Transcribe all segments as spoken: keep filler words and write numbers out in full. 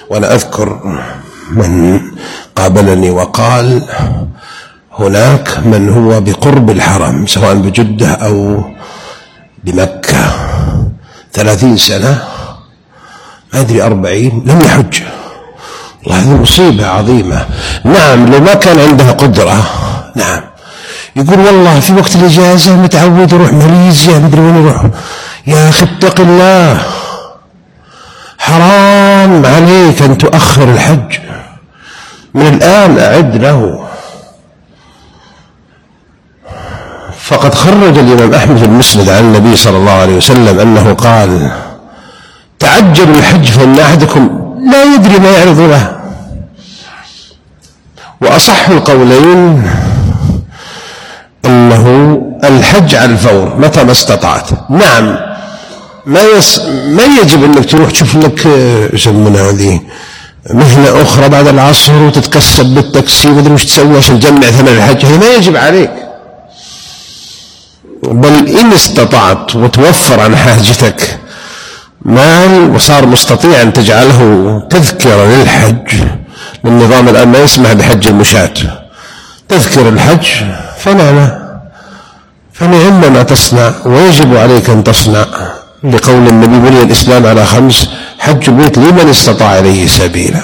وأنا أذكر من قابلني وقال هناك من هو بقرب الحرم سواء بجدة أو بمكة ثلاثين سنة ما أدري أربعين لم يحج. والله هذه مصيبة عظيمة. نعم لو ما كان عندها قدرة نعم يقول والله في وقت الإجازة متعود يروح ماليزيا مدري وين يروح. يا أخي اتق الله، حرام عليك أن تؤخر الحج، من الآن أعد له. فقد خرج الإمام أحمد في المسند عن النبي صلى الله عليه وسلم أنه قال تعجلوا الحج فإن أحدكم لا يدري ما يعرض له. وأصح القولين أنه الحج على الفور متى ما استطعت. نعم ما, يس... ما يجب أنك تروح تشوف لك يسمونها هذه مهنة أخرى بعد العصر وتتكسب بالتاكسي ومدري وش تسوي عشان تجمع ثمن الحج، هذا ما يجب عليك. بل إن استطعت وتوفر عن حاجتك مال وصار مستطيع أن تجعله تذكرة للحج، للنظام الآن ما يسمح بحج المشاة، تذكر الحج فنعم فنعم ما تصنع ويجب عليك أن تصنع، لقول النبي بني الإسلام على خمس حج البيت لمن استطاع إليه سبيلا.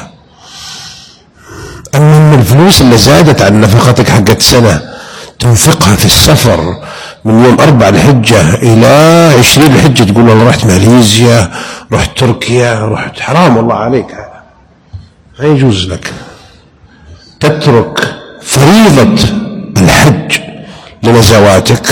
أما من الفلوس اللي زادت عن نفقتك حقت سنة تنفقها في السفر من يوم أربع الحجة إلى عشرين الحجة تقول والله رحت ماليزيا رحت تركيا رحت، حرام والله عليك، هذا ما يجوز لك. تترك فريضة الحج لنزواتك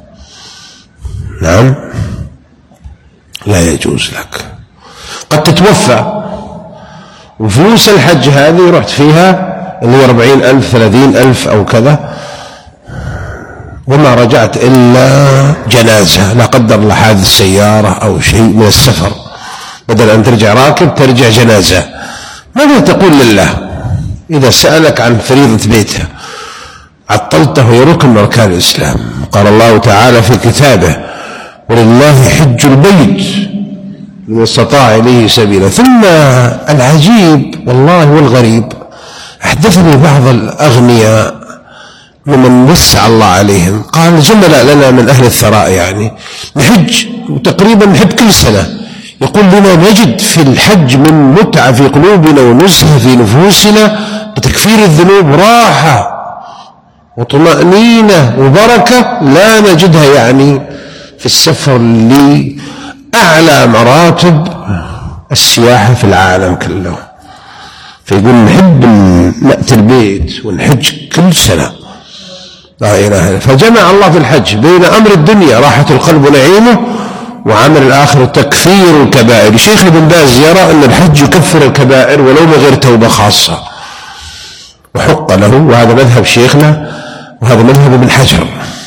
نعم لا يجوز لك. قد تتوفى وفلوس الحج هذه رحت فيها اللي هي أربعين ألف ثلاثين ألف أو كذا وما رجعت إلا جنازة، لا قدر الله حادث سيارة أو شيء من السفر، بدل أن ترجع راكب ترجع جنازة. ماذا تقول لله إذا سألك عن فريضة بيته؟ عطلته يركن من أركان الإسلام. قال الله تعالى في كتابه ولله حج البيت من استطاع إليه سبيلا. ثم العجيب والله والغريب أحدثني بعض الأغنياء ومن وسع الله عليهم قال زملاء لنا من أهل الثراء يعني نحج وتقريبا نحب كل سنة، يقول لنا نجد في الحج من متعة في قلوبنا ونزهة في نفوسنا بتكفير الذنوب راحة وطمأنينة وبركة لا نجدها يعني في السفر لأعلى مراتب السياحة في العالم كله. فيقول نحب نأتي البيت ونحج كل سنة لا إله إلا الله. فجمع الله في الحج بين أمر الدنيا راحة القلب ونعيمه وعمل الآخر تكفير الكبائر. شيخ ابن باز يرى أن الحج يكفر الكبائر ولو من غير توبة خاصة وحق له، وهذا مذهب شيخنا وهذا مذهب ابن حجر.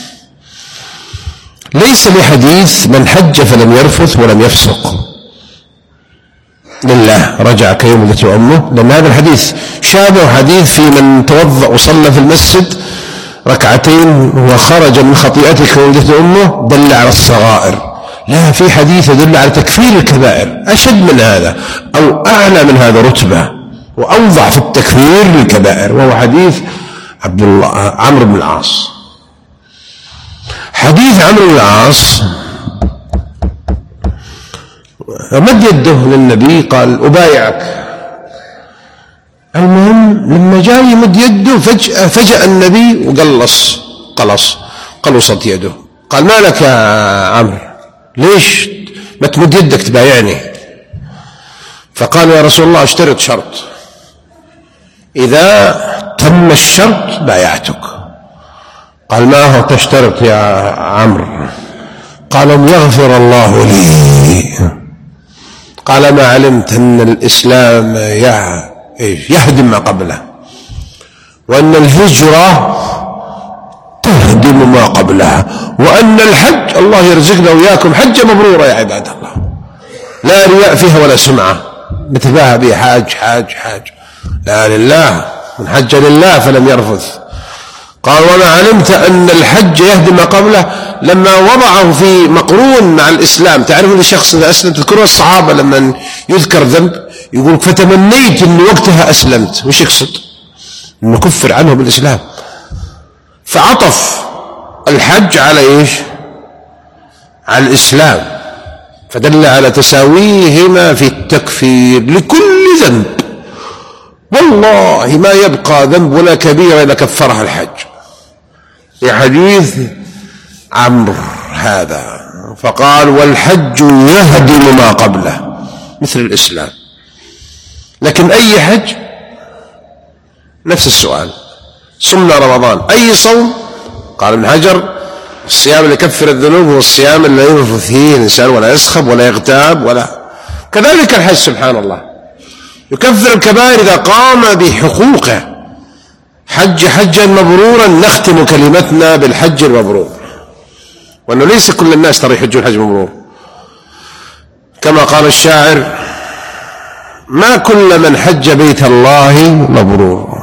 ليس لحديث من حج فلم يرفث ولم يفسق لله رجع كيوم ولدته أمه، لأن هذا الحديث شابه حديث في من توضأ وصلى في المسجد ركعتين وخرج من خطيئته كيوم ولدته أمه دل على الصغائر. لا، في حديث يدل على تكفير الكبائر أشد من هذا أو أعلى من هذا رتبة وأوضع في التكفير للكبائر، وهو حديث عبد الله عمرو بن العاص. حديث عمرو بن العاص مد يده للنبي قال أبايعك. المهم لما جاء يمد يده فجأة فجأة النبي وقلص قلص قلصت يده. قال ما لك يا عمرو ليش ما تمد يدك تبايعني؟ فقال يا رسول الله اشترط شرط، إذا تم الشرط بايعتك. قال ما هو تشترط يا عمرو؟ قال أن يغفر الله لي. قال ما علمت أن الإسلام يهدم ما قبله وأن الهجرة تهدم ما قبلها وأن الحج الله يرزقنا وياكم حجة مبرورة يا عباد الله لا رياء فيها ولا سمعة نتباهى به حاج حاج حاج، لا لله، من حج لله فلم يرفث قال وما علمت أن الحج يهدي ما قبله، لما وضعه في مقرون مع الإسلام. تعرفون الشخص إذا أسلم، تذكرون الصحابة لما يذكر ذنب يقول فتمنيت أن وقتها أسلمت، وش يقصد؟ أنه كفر عنه بالإسلام. فعطف الحج على إيش؟ على الإسلام، فدل على تساويهما في التكفير لكل ذنب. والله ما يبقى ذنب ولا كبيرة إلا كفرها الحج، في حديث عمرو هذا. فقال والحج يهدم ما قبله مثل الإسلام. لكن أي حج نفس السؤال، صمنا رمضان، أي صوم؟ قال ابن حجر الصيام اللي يكفر الذنوب هو الصيام اللي ينفث فيه الإنسان ولا يسخب ولا يغتاب ولا. كذلك الحج سبحان الله يكفر الكبائر إذا قام بحقوقه. حج حجا مبرورا، نختم كلمتنا بالحج المبرور، وأنه ليس كل الناس ترى يحجون حج مبرور. كما قال الشاعر ما كل من حج بيت الله مبرور،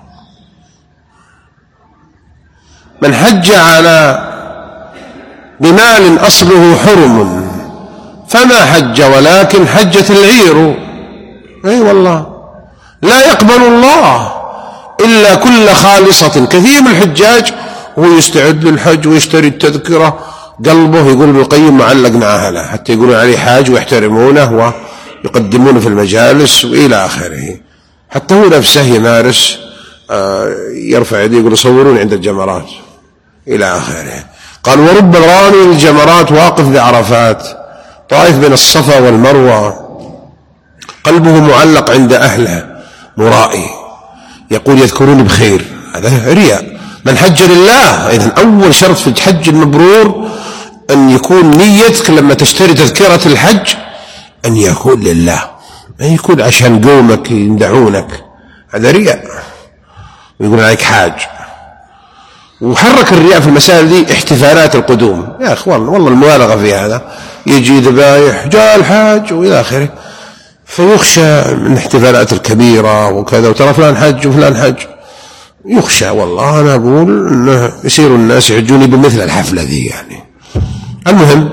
من حج على بمال أصله حرم فما حج ولكن حجت العير. أي والله لا يقبل الله إلا كل خالصة. كثير من الحجاج هو يستعد للحج ويشتري التذكرة، قلبه يقول ابن القيم معلق مع أهله، حتى يقولون عليه حاج ويحترمونه ويقدمونه في المجالس وإلى آخره. حتى هو نفسه يمارس، يرفع يديه يقول صوروني عند الجمرات إلى آخره. قال ورب رامي الجمرات واقف بعرفات، طائف بين الصفا والمروة، قلبه معلق عند أهله مرائي، يقول يذكرون بخير. هذا رياء. من حج لله، إذن أول شرط في الحج المبرور أن يكون نيتك لما تشتري تذكرة الحج أن يكون لله، ما يكون عشان قومك يمدحونك، هذا رياء ويقول عليك حاج. وحرك الرياء في المسائل دي احتفالات القدوم، يا أخوان والله المبالغة في هذا، يجي ذبايح جاء الحاج وإلى آخره، فيخشى من احتفالات الكبيرة وكذا، وترى فلان حج وفلان حج، يخشى. والله أنا أقول أنه يصير الناس يحجوني بمثل الحفلة ذي يعني. المهم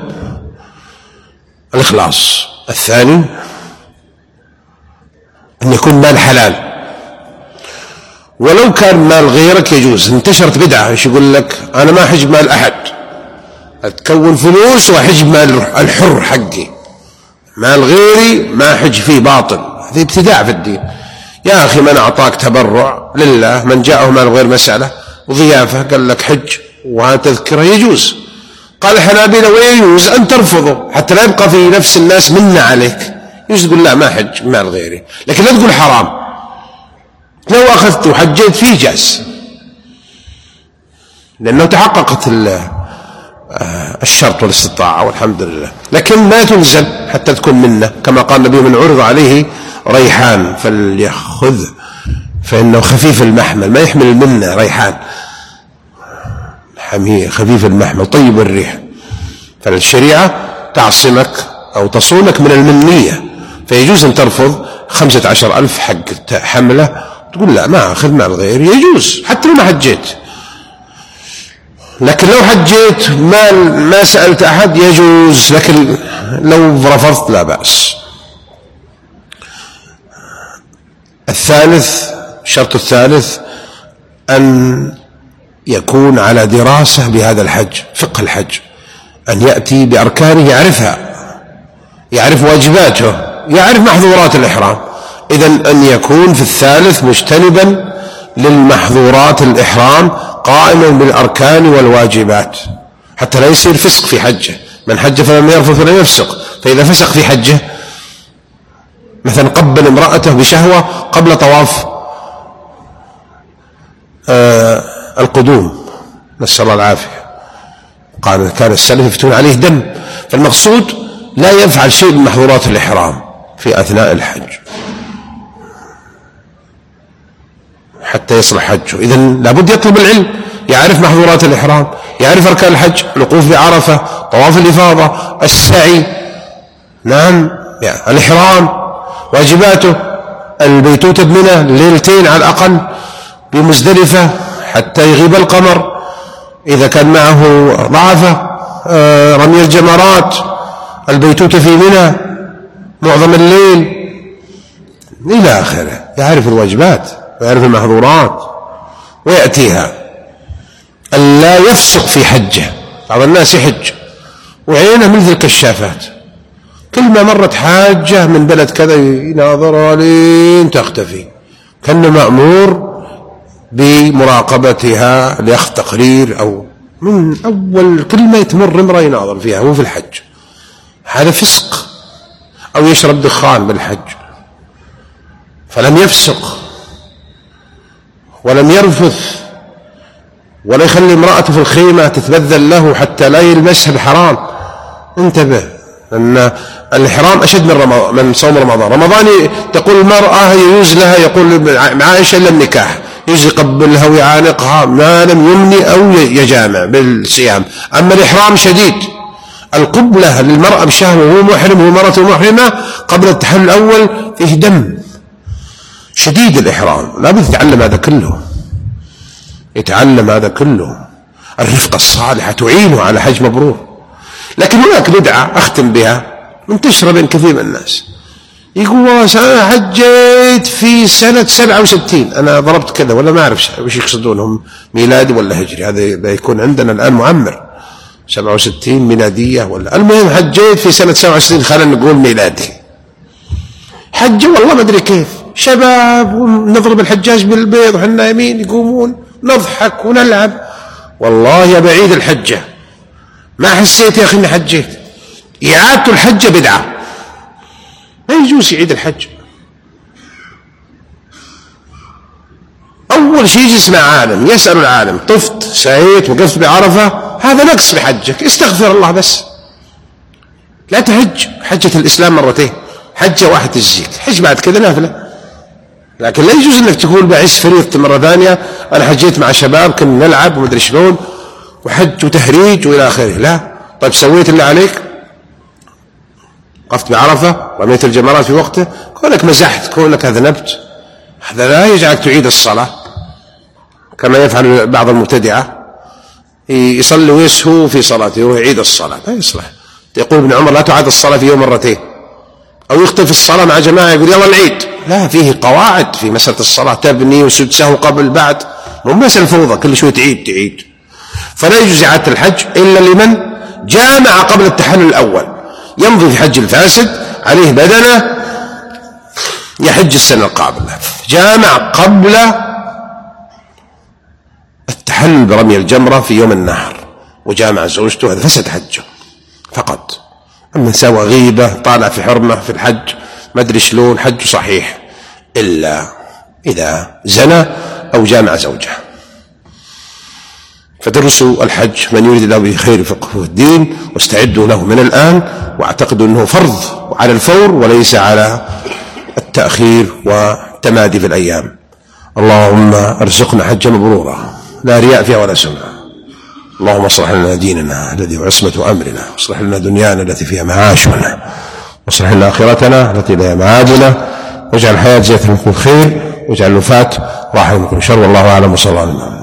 الإخلاص. الثاني أن يكون مال حلال، ولو كان مال غيرك يجوز. انتشرت بدعة ايش يقول لك أنا ما أحج مال أحد، أتكون فلوس وأحج مال الحر حقي، مال غيري ما أحج فيه، باطل، هذا ابتداع في الدين. يا أخي من أعطاك تبرع لله، من جاءه مال غير مسألة وضيافة قال لك حج وتذكرة يجوز. قال الحنابلة ويجوز أن ترفضه حتى لا يبقى في نفس الناس منا عليك، يجوز تقول لا ما حج مال غيري، لكن لا تقول حرام. لو أخذت وحجيت فيه جاز، لأنه تحققت الشرط والاستطاعة والحمد لله، لكن ما تلزم حتى تكون منه. كما قال النبي من عرض عليه ريحان فليأخذ فإنه خفيف المحمل، ما يحمل المنة، ريحان حمية خفيف المحمل طيب الريح. فالشريعة تعصمك أو تصونك من المنية، فيجوز أن ترفض خمسة عشر ألف حق حملة، تقول لا ما أخذ مال غير، يجوز حتى لو ما حجيت. لكن لو حجيت مال ما سألت أحد يجوز، لكن لو رفضت لا بأس. الثالث، الشرط الثالث أن يكون على دراسة بهذا الحج، فقه الحج، أن يأتي بأركانه يعرفها، يعرف واجباته، يعرف محظورات الإحرام. إذن أن يكون في الثالث مجتنبا للمحظورات الإحرام، قائما بالأركان والواجبات، حتى لا يصير فسق في حجه. من حج فلم يرفث ولم يفسق، فإذا فسق في حجه مثلا قبل امرأته بشهوة قبل طواف آه القدوم، نسأل الله العافية، قال كان السلف يفتون عليه دم. فالمقصود لا يفعل شيء من محظورات الإحرام في أثناء الحج حتى يصلح حجه. إذن لابد يطلب العلم، يعرف محظورات الإحرام، يعرف أركان الحج، الوقوف بعرفة، طواف الإفاضة، السعي، نعم يعني الإحرام، واجباته، البيتوتة بمنى ليلتين على الأقل، بمزدلفة حتى يغيب القمر، إذا كان معه ضعفة رمي الجمرات، البيتوتة في منى معظم الليل إلى آخره. يعرف الواجبات ويعرف المحظورات ويأتيها. ألا يفسق في حجه. بعض الناس يحج وعينه مثل الكشافات، كل ما مرت حاجة من بلد كذا يناظرها لين تختفي، كان مأمور بمراقبتها لأخذ تقرير، أو من أول كلمة تمر امرأة يناظر فيها هو في الحج. هذا فسق. أو يشرب دخان بالحج، فلم يفسق ولم يرفث ولا يخلي امرأته في الخيمة تتبذل له حتى لا يلمسها بحرام. انتبه، أن الإحرام أشد من, رمضان من صوم رمضان. رمضان تقول المرأة يجوز لها، يقول عائشة لم نكاح، يجوز يقبلها ويعانقها ما لم يمني أو يجامع بالصيام. أما الإحرام شديد. القبلة للمرأة بشهوة وهو محرم ومرته محرمة قبل التحلل الأول فيه دم شديد. الإحرام لا بد يتعلم هذا كله، يتعلم هذا كله. الرفقة الصالحة تعينه على حج مبرور. لكن هناك بدعة أختم بها منتشرة بين كثير من الناس، يقول أنا حجيت في سنة سبعة وستين، أنا ضربت كذا ولا ما أعرف وش يقصدونهم، ميلادي ولا هجري، هذا يكون عندنا الآن معمر سبعة وستين ميلادية ولا، المهم حجيت في سنة سبعة وستين، خلينا نقول ميلادي. حج والله ما أدري كيف، شباب ونضرب الحجاج بالبيض وحنا يمين يقومون نضحك ونلعب. والله يا بعيد الحجة ما حسيت يا أخي إني حجيت. إعادة الحجة بدعة، ما يجوز يعيد الحج. أول شيء يجلس مع عالم يسأل العالم طفت سعيت وقفت بعرفة، هذا نقص بحجك، استغفر الله بس. لا تحج حجة الإسلام مرتين، حجة واحد تجزيك، حج بعد كذا نافلة. لكن لا يجوز أنك تقول بعيش فريضة مرة ثانية، أنا حجيت مع شباب كنا نلعب ومدري شلون وحج وتهريج وإلى آخره. لا. طيب سويت اللي عليك، وقفت بعرفة، رميت الجمرات في وقته، كونك مزحت، كونك أذنبت، هذا لا يجعلك تعيد الصلاة كما يفعل بعض المبتدعة، يصلي ويسهو في صلاته ويعيد الصلاة، لا يصلح. يقول ابن عمر لا تعاد الصلاة في يوم مرتين، أو يخطئ في الصلاة مع جماعة يقول يلا العيد. لا، فيه قواعد في مسألة الصلاة، تبني وسجد سهو قبل بعد، مو مسألة فوضى كل شوي تعيد تعيد. فلا يجوز إعادة الحج إلا لمن جامع قبل التحلل الأول، يمضي في حج الفاسد عليه بدنه يحج السنة القابلة. جامع قبل التحلل برمي الجمرة في يوم النحر وجامع زوجته، هذا فسد حجه فقط. أما سوى غيبة طالع في حرمة في الحج ما أدري شلون، حجه صحيح إلا إذا زنى أو جامع زوجه. فدرسوا الحج من يريد الله به خير فقه في الدين، واستعدوا له من الآن، واعتقدوا أنه فرض على الفور وليس على التأخير والتمادي في الأيام. اللهم ارزقنا حجا مبرورا لا رياء فيها ولا سمعة. اللهم اصلح لنا ديننا الذي هو عصمة أمرنا، واصلح لنا دنيانا التي فيها معاشنا، واصلح لنا آخرتنا التي لها معادنا، واجعل الحياة زيادة من كل خير، واجعل الوفاة راحة من كل شر. والله أعلم وصلى الله عليه وسلم.